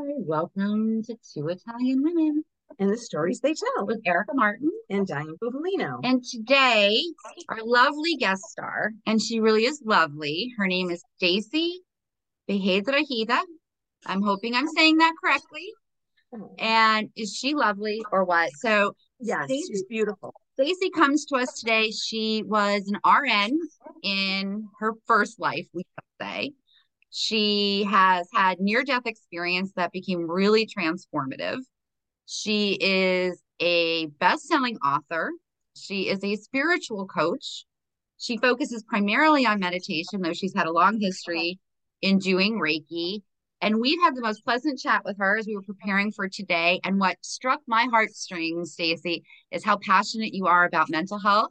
Welcome to Two Italian Women and the stories they tell with Erica Martin. and Diane Buvalino. And today, our lovely guest star, and she really is lovely. Her name is Stacy Bejedrahida. I'm hoping I'm saying that correctly. And is she lovely or what? So, Yes, she's beautiful. Stacy comes to us today. She was an RN in her first life, we could say. She has had near-death experience that became really transformative. She is a best-selling author. She is a spiritual coach. She focuses primarily on meditation, though she's had a long history in doing Reiki. And we've had the most pleasant chat with her as we were preparing for today. And what struck my heartstrings, Stacy, is how passionate you are about mental health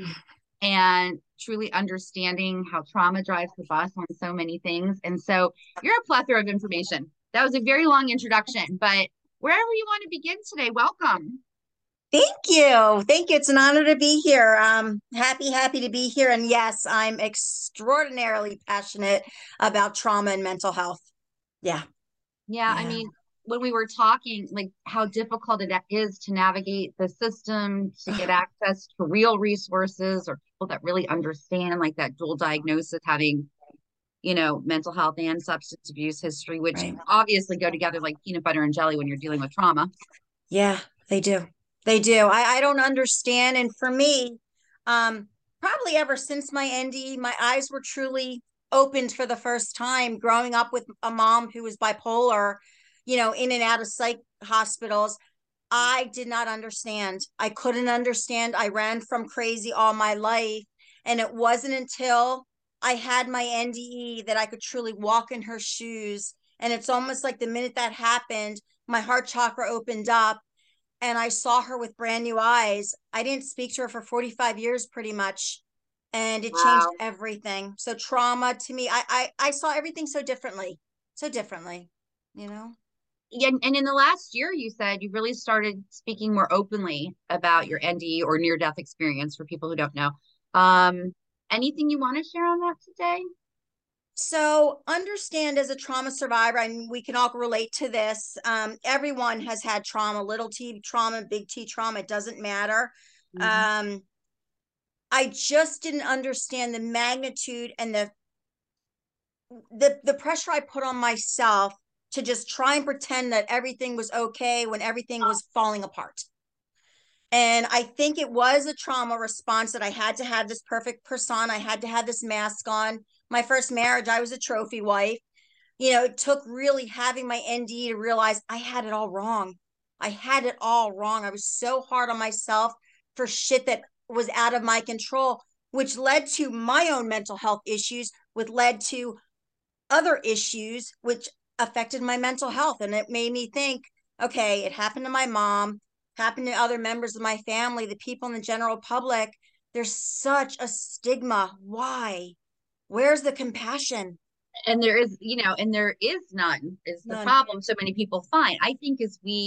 and truly understanding how trauma drives the bus on so many things. And so you're a plethora of information. That was a very long introduction, but wherever you want to begin today, welcome. Thank you. Thank you. It's an honor to be here. Happy to be here. And yes, I'm extraordinarily passionate about trauma and mental health. Yeah. Yeah. I mean, when we were talking, like how difficult it is to navigate the system, to get access to real resources or people that really understand like that dual diagnosis, having, mental health and substance abuse history, which obviously go together like peanut butter and jelly when you're dealing with trauma. Yeah, they do. They do. I don't understand. And for me, probably ever since my NDE, my eyes were truly opened for the first time growing up with a mom who was bipolar, in and out of psych hospitals. I did not understand. I couldn't understand. I ran from crazy all my life. And it wasn't until I had my NDE that I could truly walk in her shoes. And it's almost like the minute that happened, my heart chakra opened up and I saw her with brand new eyes. I didn't speak to her for 45 years pretty much. And it changed everything. So trauma to me, I saw everything so differently, you know? Yeah, and in the last year, you said you really started speaking more openly about your NDE or near-death experience for people who don't know. Anything you want to share on that today? So understand as a trauma survivor, and we can all relate to this. Everyone has had trauma, little T trauma, big T trauma, it doesn't matter. I just didn't understand the magnitude and the pressure I put on myself to just try and pretend that everything was okay when everything was falling apart. And I think it was a trauma response that I had to have this perfect persona. I had to have this mask on. My first marriage, I was a trophy wife. It took really having my NDE to realize I had it all wrong. I had it all wrong. I was so hard on myself for shit that was out of my control, which led to my own mental health issues, which led to other issues, which affected my mental health. And it made me think, okay, it happened to my mom, happened to other members of my family, the people in the general public. There's such a stigma. Why? Where's the compassion? And there is, and there is none is the problem so many people find. I think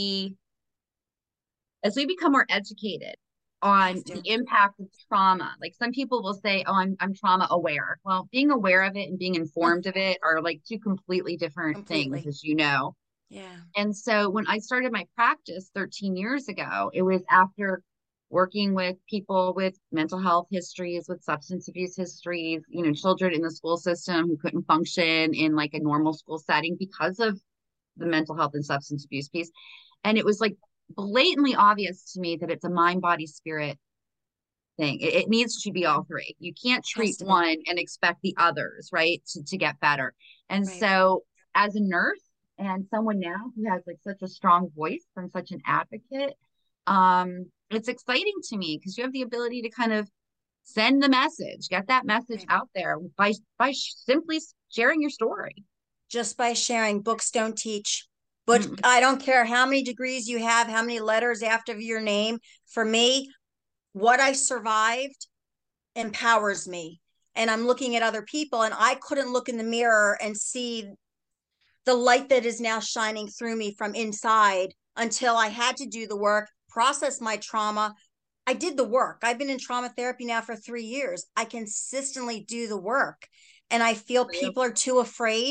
as we become more educated on the impact of trauma, like some people will say, oh, I'm trauma aware. Well, being aware of it and being informed of it are like two completely different things, as you know. Yeah. And so when I started my practice 13 years ago, it was after working with people with mental health histories, with substance abuse histories, children in the school system who couldn't function in like a normal school setting because of the mental health and substance abuse piece. And it was like blatantly obvious to me that it's a mind, body, spirit thing. It needs to be all three. You can't treat one and expect the others, right, to get better. And so as a nurse and someone now who has like such a strong voice and such an advocate, it's exciting to me because you have the ability to kind of send the message, get that message out there by simply sharing your story. Just by sharing. Books don't teach. But I don't care how many degrees you have, how many letters after your name. For me, what I survived empowers me. And I'm looking at other people, and I couldn't look in the mirror and see the light that is now shining through me from inside until I had to do the work, process my trauma. I did the work. I've been in trauma therapy now for 3 years. I consistently do the work. And I feel people are too afraid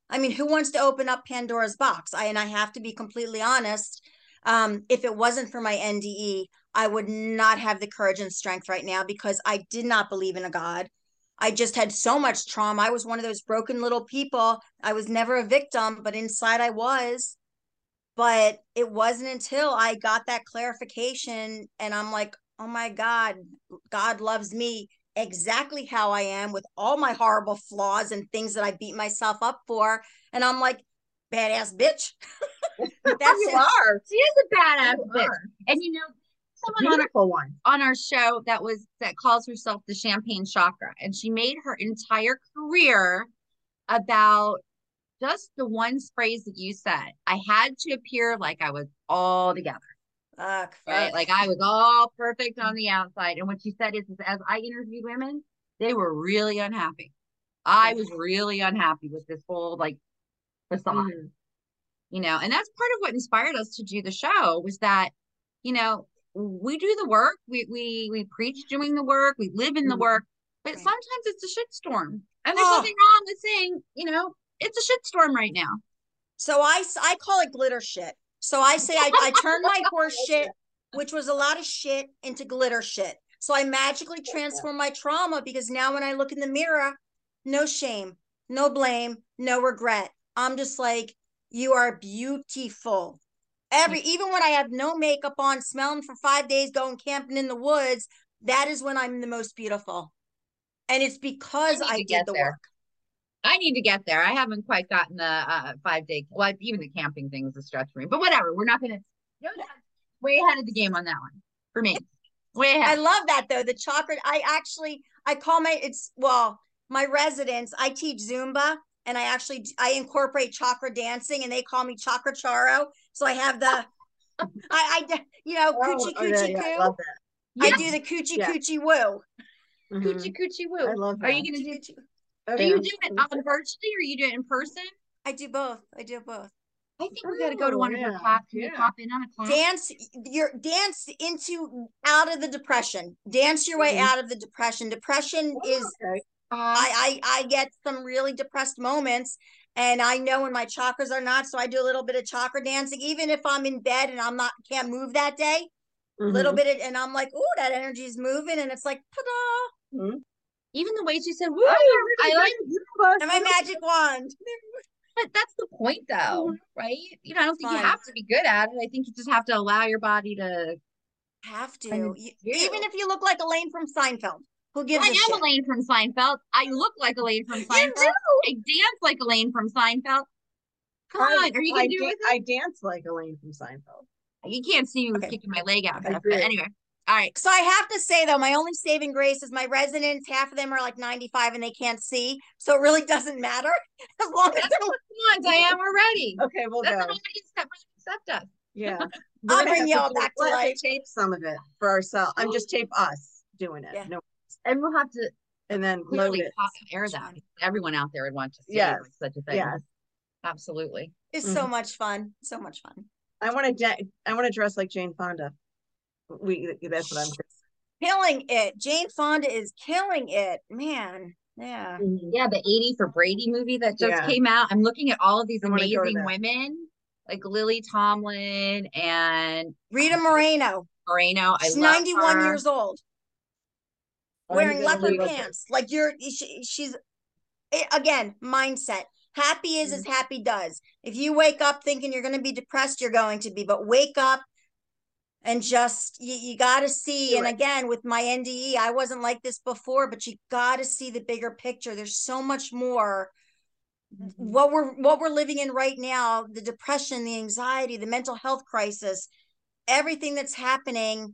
I mean, who wants to open up Pandora's box? And I have to be completely honest. If it wasn't for my NDE, I would not have the courage and strength right now because I did not believe in a God. I just had so much trauma. I was one of those broken little people. I was never a victim, but inside I was. But it wasn't until I got that clarification and I'm like, oh my God, God loves me exactly how I am with all my horrible flaws and things that I beat myself up for. And I'm like, badass bitch. That's You it. are. She is a badass You bitch. are. And someone on Beautiful one. our show that calls herself the Champagne Chakra, and she made her entire career about just the one phrase that you said. I had to appear like I was all together, right? Like I was all perfect on the outside. And what she said is as I interviewed women, they were really unhappy. I was really unhappy with this whole like facade, and that's part of what inspired us to do the show was that, we do the work, we preach doing the work, we live in the work, but Right. sometimes it's a shitstorm. And there's nothing wrong with saying, it's a shitstorm right now. So I call it glitter shit. So I say I turned my horse shit, which was a lot of shit, into glitter shit. So I magically transform my trauma because now when I look in the mirror, no shame, no blame, no regret. I'm just like, you are beautiful. Even when I have no makeup on, smelling for 5 days, going camping in the woods, that is when I'm the most beautiful. And it's because I did the work. I need to get there. I haven't quite gotten the 5 day. Well, even the camping thing is a stretch for me. But whatever. We're not going to. Way ahead of the game on that one for me. Way ahead. I love that though. The chakra. I call my residents. I teach Zumba, and I incorporate chakra dancing, and they call me Chakra Charo. So I have the coochie coochie coo. I love that. I do the coochie coochie woo. Coochie coochie woo. I love that. Are you going to do? Are you doing it virtually or are you doing it in person? I do both. I think we got to go to one of your classes. Can you pop in on a class? Dance out of the depression. Dance your way out of the depression. Depression is. Okay. I get some really depressed moments, and I know when my chakras are not. So I do a little bit of chakra dancing, even if I'm in bed and can't move that day. A little bit, and I'm like, oh, that energy is moving, and it's like, ta-da! Even the way she said, "Woo!" I like my magic wand. But that's the point, though, right? I don't think you have to be good at it. I think you just have to allow your body to. Have to, even if you look like Elaine from Seinfeld. Who gives a shit? I am Elaine from Seinfeld. I look like Elaine from Seinfeld. You do. I dance like Elaine from Seinfeld. Come on, are you gonna do it? I dance like Elaine from Seinfeld. You can't see me kicking my leg out. But anyway. All right. So I have to say though, my only saving grace is my residents. Half of them are like 95 and they can't see, so it really doesn't matter as long as I am already. Okay, we'll go. That's accept us. Yeah, I'll bring y'all back to life. Tape some of it for ourselves. I'm just tape us doing it. Yeah. No, and we'll have to and then load it. Air that. Everyone out there would want to see such a thing. Yes, absolutely. It's so much fun. So much fun. I want to dress like Jane Fonda. That's what I'm killing it. Jane Fonda is killing it, man. Yeah. Yeah, the 80 for Brady movie that just came out. I'm looking at all of these amazing women like Lily Tomlin and Rita Moreno. She's 91 years old. Wearing leopard pants. Like she's again, mindset. Happy is as happy does. If you wake up thinking you're going to be depressed, you're going to be, but wake up and just, you got to see. And again, with my NDE, I wasn't like this before, but you got to see the bigger picture. There's so much more. What we're living in right now, the depression, the anxiety, the mental health crisis, everything that's happening,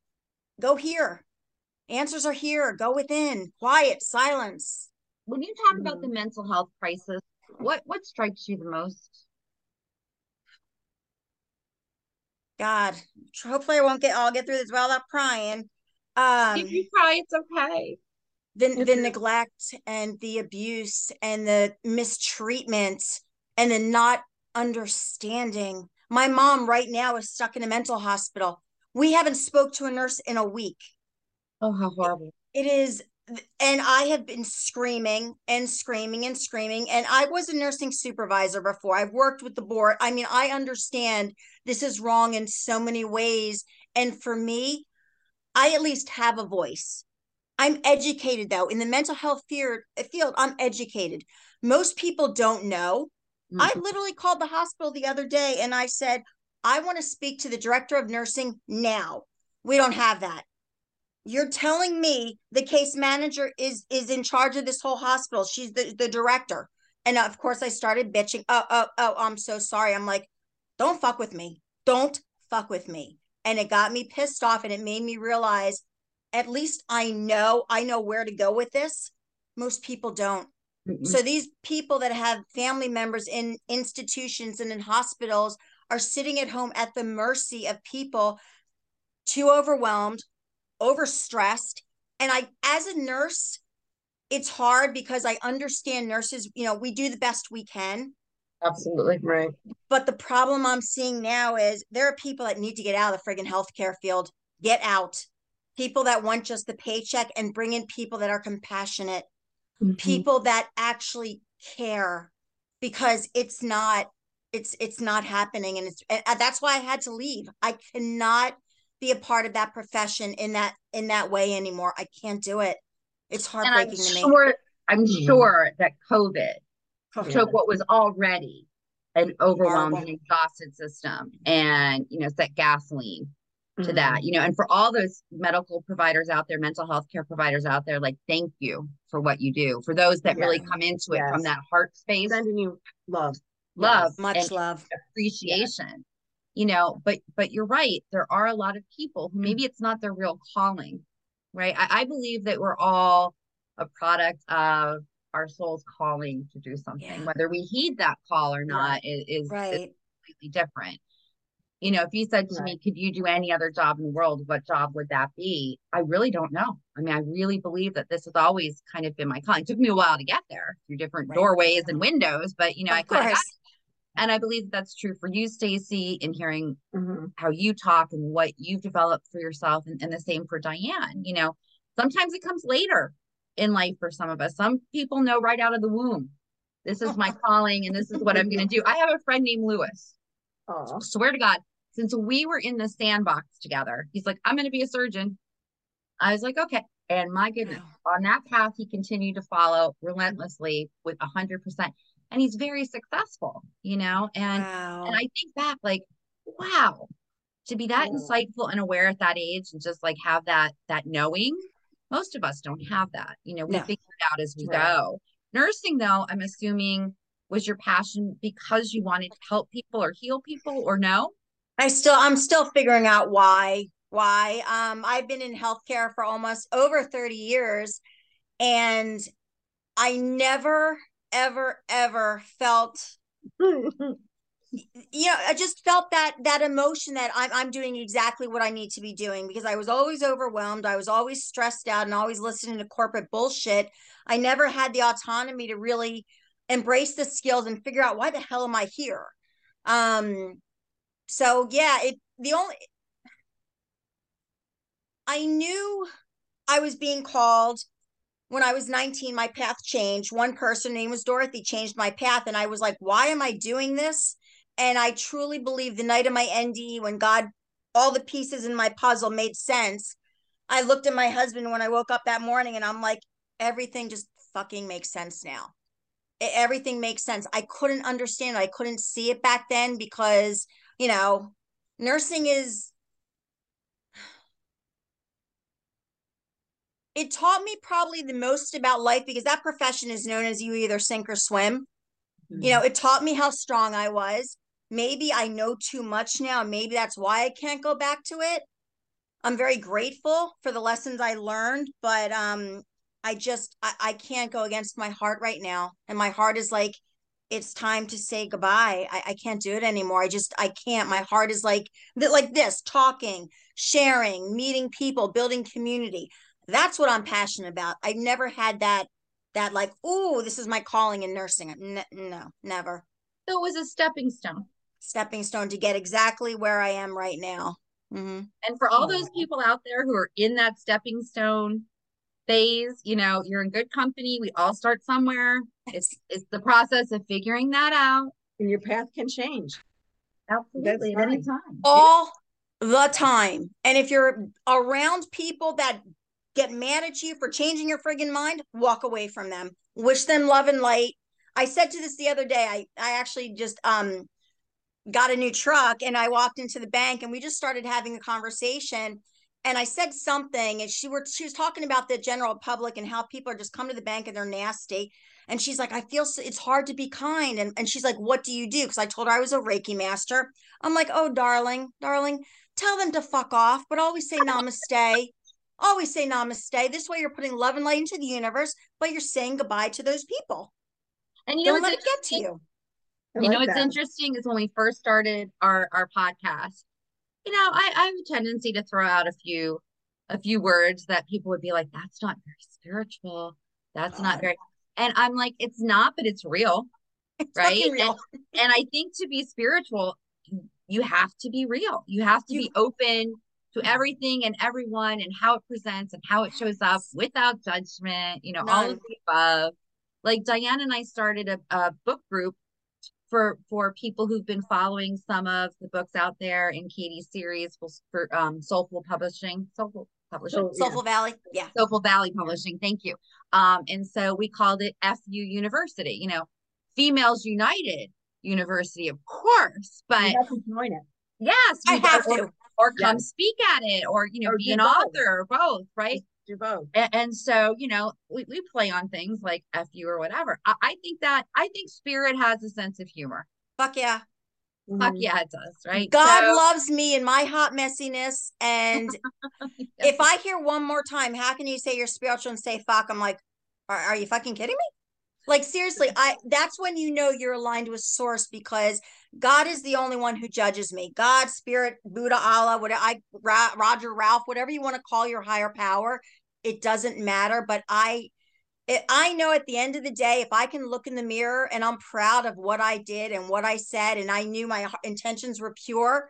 go here. Answers are here. Go within. Quiet, silence. When you talk about the mental health crisis, what strikes you the most? God, hopefully I'll get through this without crying. If you cry, it's okay. The neglect and the abuse and the mistreatment and the not understanding. My mom right now is stuck in a mental hospital. We haven't spoke to a nurse in a week. Oh, how horrible. It is and I have been screaming and screaming and screaming. And I was a nursing supervisor before. I've worked with the board. I mean, I understand this is wrong in so many ways. And for me, I at least have a voice. I'm educated though. In the mental health field, I'm educated. Most people don't know. I literally called the hospital the other day and I said, I want to speak to the director of nursing now. We don't have that. You're telling me the case manager is in charge of this whole hospital. She's the director. And of course I started bitching. Oh, I'm so sorry. I'm like, don't fuck with me. Don't fuck with me. And it got me pissed off and it made me realize at least I know where to go with this. Most people don't. So these people that have family members in institutions and in hospitals are sitting at home at the mercy of people too overwhelmed, overstressed. And I, as a nurse, it's hard because I understand nurses, we do the best we can. Absolutely. Right. But the problem I'm seeing now is there are people that need to get out of the friggin' healthcare field. Get out. People that want just the paycheck and bring in people that are compassionate, people that actually care, because it's not happening. And that's why I had to leave. I cannot be a part of that profession in that way anymore. I can't do it. It's heartbreaking to me. I'm sure that COVID took what was already an overwhelmed and exhausted system and, set gasoline to that, and for all those medical providers out there, mental health care providers out there, like, thank you for what you do. For those that really come into it from that heart space. Sending you love, much love, appreciation, but you're right. There are a lot of people who maybe it's not their real calling, right? I believe that we're all a product of our soul's calling to do something, whether we heed that call or not is completely different. If you said to me, could you do any other job in the world, what job would that be? I really don't know. I mean, I really believe that this has always kind of been my calling. It took me a while to get there through different doorways and windows, but I kind of got it. And I believe that's true for you, Stacy, in hearing how you talk and what you've developed for yourself, and the same for Diane. Sometimes it comes later in life for some of us. Some people know right out of the womb, this is my calling and this is what I'm going to do. I have a friend named Lewis. Swear to God, since we were in the sandbox together, he's like, I'm going to be a surgeon. I was like, okay. And my goodness, on that path, he continued to follow relentlessly with 100%. And he's very successful, and I think back like, wow, to be that insightful and aware at that age and just like have that knowing. Most of us don't have that. We figure it out as we go. Nursing, though, I'm assuming was your passion because you wanted to help people or heal people, or no? I'm still figuring out why. I've been in healthcare for almost over 30 years, and I never, ever felt, I just felt that emotion that I'm doing exactly what I need to be doing, because I was always overwhelmed. I was always stressed out and always listening to corporate bullshit. I never had the autonomy to really embrace the skills and figure out why the hell am I here? So yeah, I knew I was being called when I was 19. My path changed. One person, name was Dorothy, changed my path. And I was like, why am I doing this? And I truly believe the night of my NDE, when God, all the pieces in my puzzle made sense, I looked at my husband when I woke up that morning and I'm like, everything just fucking makes sense now. Everything makes sense. I couldn't understand it. I couldn't see it back then because, nursing it taught me probably the most about life, because that profession is known as you either sink or swim. It taught me how strong I was. Maybe I know too much now. Maybe that's why I can't go back to it. I'm very grateful for the lessons I learned, but I can't go against my heart right now. And my heart is like, it's time to say goodbye. I can't do it anymore. I can't. My heart is like this, talking, sharing, meeting people, building community. That's what I'm passionate about. I've never had that like, oh, this is my calling in nursing. No, never. So it was a stepping stone to get exactly where I am right now. And for all those people out there who are in that stepping stone phase, you're in good company. We all start somewhere. It's the process of figuring that out. And your path can change. Absolutely, at any time. All the time. And if you're around people that get mad at you for changing your friggin' mind, walk away from them. Wish them love and light. I said to this the other day, I actually just got a new truck, and I walked into the bank and we just started having a conversation. And I said something, and she was talking about the general public and how people are just come to the bank and they're nasty. And she's like, I feel it's hard to be kind. And she's like, what do you do? Because I told her I was a Reiki master. I'm like, oh, darling, tell them to fuck off, but always say namaste. Always say namaste. This way you're putting love and light into the universe, but you're saying goodbye to those people. And don't let it get to you. What's interesting is when we first started our podcast, I have a tendency to throw out a few words that people would be like, that's not very spiritual. That's not very, and I'm like, it's not, but it's real. It's right. Real. And I think to be spiritual, you have to be real. You have to be open to everything and everyone and how it presents and how it shows up without judgment, all of the above. Like Diane and I started a book group for people who've been following some of the books out there in Katie's series for Soulful Valley. Yeah. Soulful Valley Publishing. Thank you. And so we called it FU University, Females United University, of course, but you have to join it. Yes, I have to. Or come speak at it, or be an author, or both, right? Do both. And so, we play on things like FU or whatever. I think spirit has a sense of humor. Fuck yeah. Fuck yeah, it does, right? God loves me in my hot messiness. And yes. If I hear one more time, how can you say you're spiritual and say fuck? I'm like, are you fucking kidding me? Like, seriously, that's when you're aligned with source, because God is the only one who judges me. God, spirit, Buddha, Allah, Roger, Ralph, whatever you want to call your higher power, it doesn't matter. But I know at the end of the day, if I can look in the mirror and I'm proud of what I did and what I said, and I knew my intentions were pure,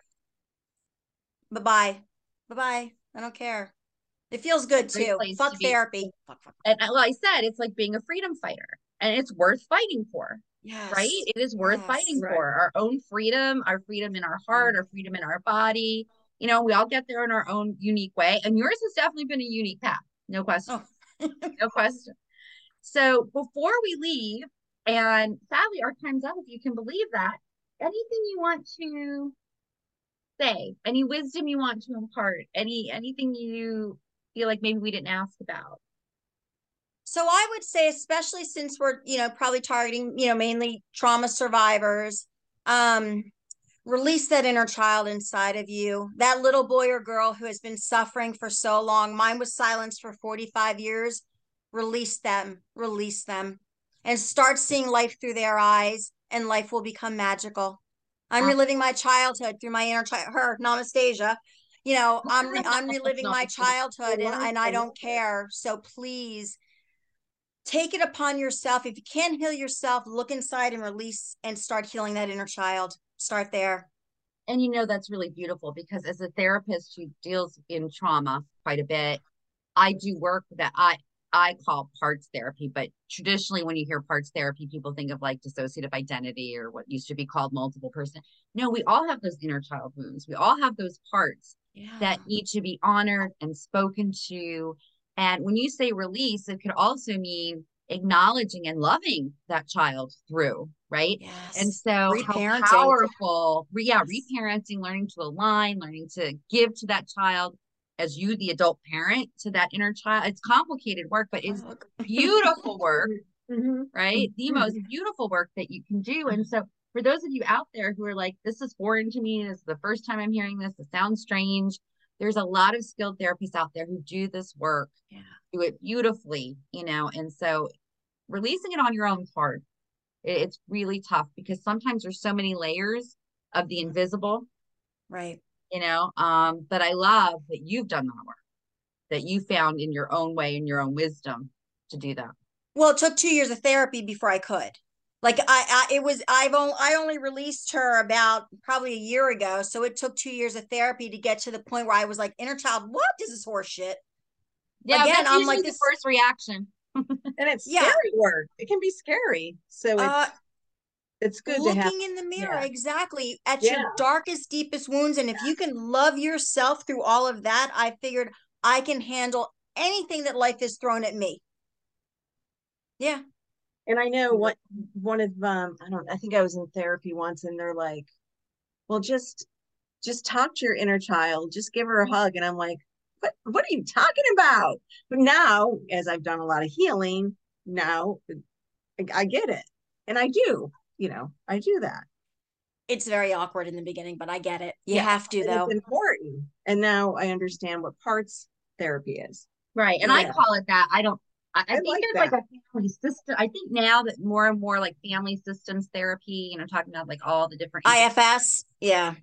bye-bye. I don't care. It feels good too. Fuck therapy. Fuck. And like I said, it's like being a freedom fighter. And it's worth fighting for. Yes. Right? It is worth fighting for our own freedom, our freedom in our heart, our freedom in our body. We all get there in our own unique way. And yours has definitely been a unique path. No question. Oh. No question. So before we leave, and sadly our time's up, if you can believe that, anything you want to say, any wisdom you want to impart, anything you feel like maybe we didn't ask about? So I would say, especially since we're, probably targeting, mainly trauma survivors, release that inner child inside of you, that little boy or girl who has been suffering for so long. Mine was silenced for 45 years. Release them, and start seeing life through their eyes, and life will become magical. I'm reliving my childhood through my inner child, her, Namastasia. I'm reliving my childhood, and I don't care. So please, take it upon yourself. If you can't heal yourself, look inside and release and start healing that inner child. Start there. And that's really beautiful, because as a therapist who deals in trauma quite a bit, I do work that I call parts therapy. But traditionally, when you hear parts therapy, people think of like dissociative identity or what used to be called multiple person. No, we all have those inner child wounds. We all have those parts that need to be honored and spoken to. And when you say release, it could also mean acknowledging and loving that child through, right? Yes. And so how powerful, reparenting, learning to align, learning to give to that child as you, the adult parent, to that inner child. It's complicated work, but it's beautiful work, right? The most beautiful work that you can do. And so for those of you out there who are like, this is foreign to me, this is the first time I'm hearing this, it sounds strange. There's a lot of skilled therapists out there who do this work, do it beautifully, and so releasing it on your own part, it's really tough, because sometimes there's so many layers of the invisible, right? But I love that you've done that work, that you found in your own way, in your own wisdom, to do that. Well, it took 2 years of therapy before I could. Like I only released her about probably a year ago. So it took 2 years of therapy to get to the point where I was like, inner child, what is this horse shit? Yeah, Again, that's I'm usually like the this. first reaction. And it's Yeah. scary work. It can be scary. So Uh, it's good to have, looking in the mirror, yeah. exactly, at Yeah. your darkest, deepest wounds. And if you can love yourself through all of that, I figured I can handle anything that life has thrown at me. Yeah. And I know what one of I think I was in therapy once and they're like, well, just talk to your inner child, just give her a hug. And I'm like, what are you talking about? But now, as I've done a lot of healing, now I get it. And I do, I do that. It's very awkward in the beginning, but I get it. You Yeah. have to, And though. it's important. And now I understand what parts therapy is. Right. And I Yeah. call it that. I don't, I I think like there's like that. a family system. I think now that more and more like family systems therapy, talking about like all the different, IFS. Yeah.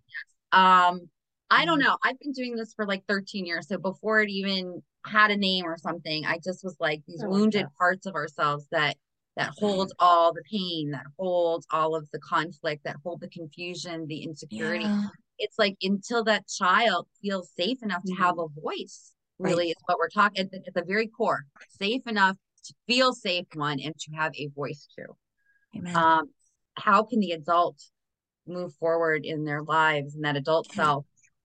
I don't know. I've been doing this for like 13 years. So before it even had a name or something, I just was like these I like wounded that. parts of ourselves that hold all the pain, that holds all of the conflict, that hold the confusion, the insecurity. Yeah. It's like until that child feels safe enough to have a voice, really Right. is what we're talking at the very core. Safe enough to feel safe, one, and to have a voice too. Amen. How can the adult move forward in their lives and that adult self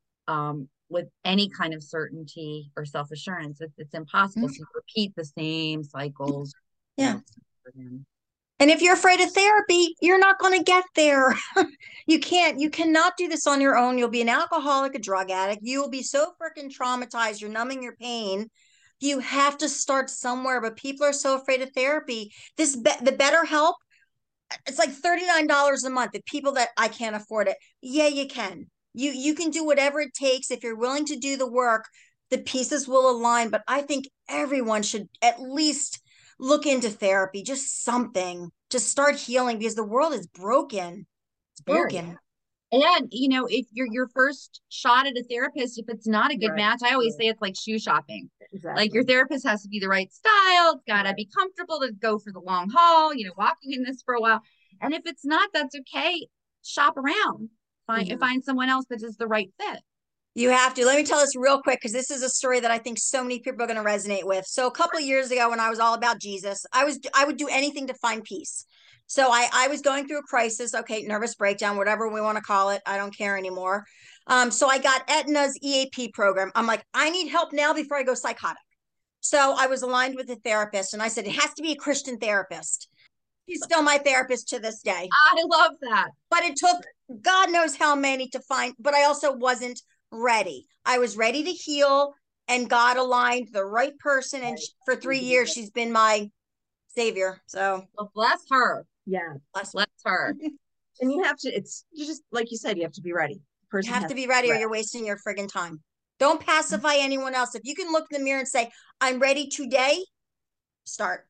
with any kind of certainty or self-assurance? It's impossible to repeat the same cycles. Yeah. Again. And if you're afraid of therapy, you're not going to get there. You cannot do this on your own. You'll be an alcoholic, a drug addict. You will be so freaking traumatized. You're numbing your pain. You have to start somewhere, but people are so afraid of therapy. The BetterHelp, it's like $39 a month. The people that I can't afford it. Yeah, you can. You can do whatever it takes. If you're willing to do the work, the pieces will align. But I think everyone should at least look into therapy, just something to start healing, because the world is broken. It's Very. broken. And if you're your first shot at a therapist, if it's not a good match, I always say it's like shoe shopping. Exactly. Like your therapist has to be the right style. It's got to be comfortable to go for the long haul, walking in this for a while. And if it's not, that's okay. Shop around. Find someone else that is the right fit. You have to. Let me tell this real quick, because this is a story that I think so many people are going to resonate with. So a couple of years ago, when I was all about Jesus, I would do anything to find peace. So I was going through a crisis. Okay, nervous breakdown, whatever we want to call it. I don't care anymore. So I got Aetna's EAP program. I'm like, I need help now before I go psychotic. So I was aligned with a therapist, and I said, it has to be a Christian therapist. She's still my therapist to this day. I love that. But it took God knows how many to find, but I also wasn't ready. I was ready to heal, and God aligned the right person. And for 3 years, she's been my savior. So well, bless her. Yeah. Bless her. And you just, like you said, you have to be ready. You have to be ready, or you're wasting your friggin' time. Don't pacify anyone else. If you can look in the mirror and say, I'm ready today, start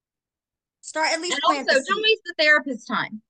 at least. And also, don't waste the therapist's time.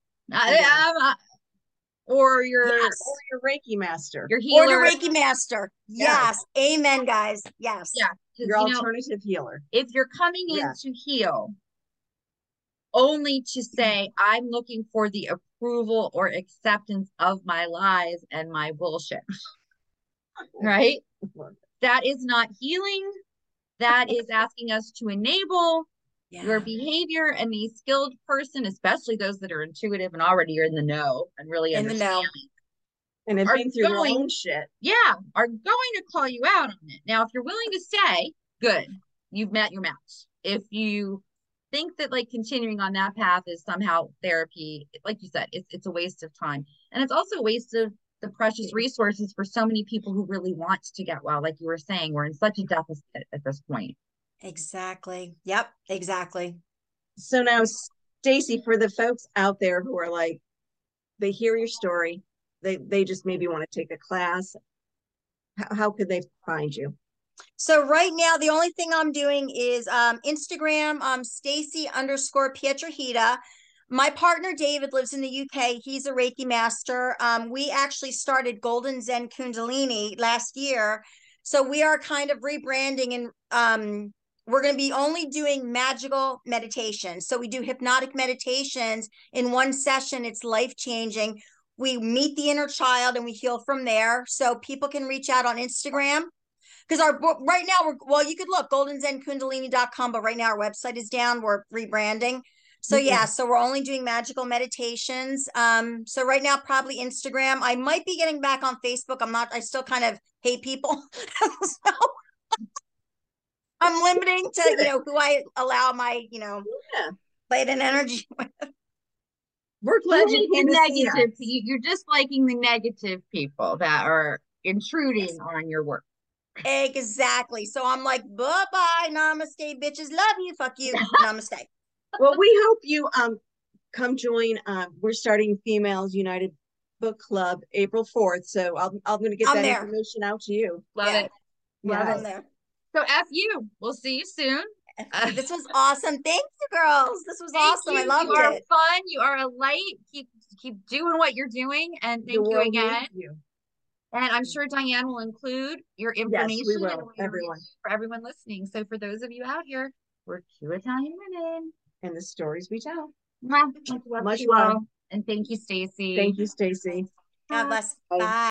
Or your Reiki master, your healer, or the Reiki master. Yes. Amen, guys. Yes. Yeah. Your alternative healer. If you're coming in to heal, only to say, I'm looking for the approval or acceptance of my lies and my bullshit. Right? That is not healing. That is asking us to enable your behavior, and the skilled person, especially those that are intuitive and already are in the know and really understand. And have been through their own shit. Yeah, are going to call you out on it. Now, if you're willing to stay, good. You've met your match. If you think that like continuing on that path is somehow therapy, like you said, it's a waste of time. And it's also a waste of the precious resources for so many people who really want to get well. Like you were saying, we're in such a deficit at this point. Exactly. Yep, exactly. So now, Stacy, for the folks out there who are like, they hear your story, they just maybe want to take a class, how could they find you? So right now, the only thing I'm doing is Instagram, Stacy_Pietrahita. My partner, David, lives in the UK. He's a Reiki master. We actually started Golden Zen Kundalini last year. So we are kind of rebranding, and we're going to be only doing magical meditation. So we do hypnotic meditations. In one session, it's life-changing. We meet the inner child and we heal from there. So people can reach out on Instagram. because our book right now, well, you could look goldenzenkundalini.com, but right now our website is down. We're rebranding. So yeah, so we're only doing magical meditations. So right now, probably Instagram. I might be getting back on Facebook. I still kind of hate people. So I'm limiting to, who I allow my, Yeah. light and energy. We're glad you came the to see us. negative. You're just liking the negative people that are intruding on your work. Exactly. So I'm like, bye-bye, namaste, bitches. Love you. Fuck you. Namaste. Well, we hope you come join. We're starting Females United Book Club April 4th. So I'm going to get I'm that there. information out to you. Love Yeah. it. Love I'm it. there. So F you. We'll see you soon. This was awesome. Thank you, girls. This was Thank awesome. you. I loved You are it. fun. You are a light. Keep doing what you're doing. And The thank you world again. needs you. And I'm sure Diane will include your information we will, and where to everyone. reach you for everyone listening. So for those of you out here, we're two Italian women. And the stories we tell. Much love Much to you love. all. And thank you, Stacy. Thank you, Stacy. God bless. Bye. Bye.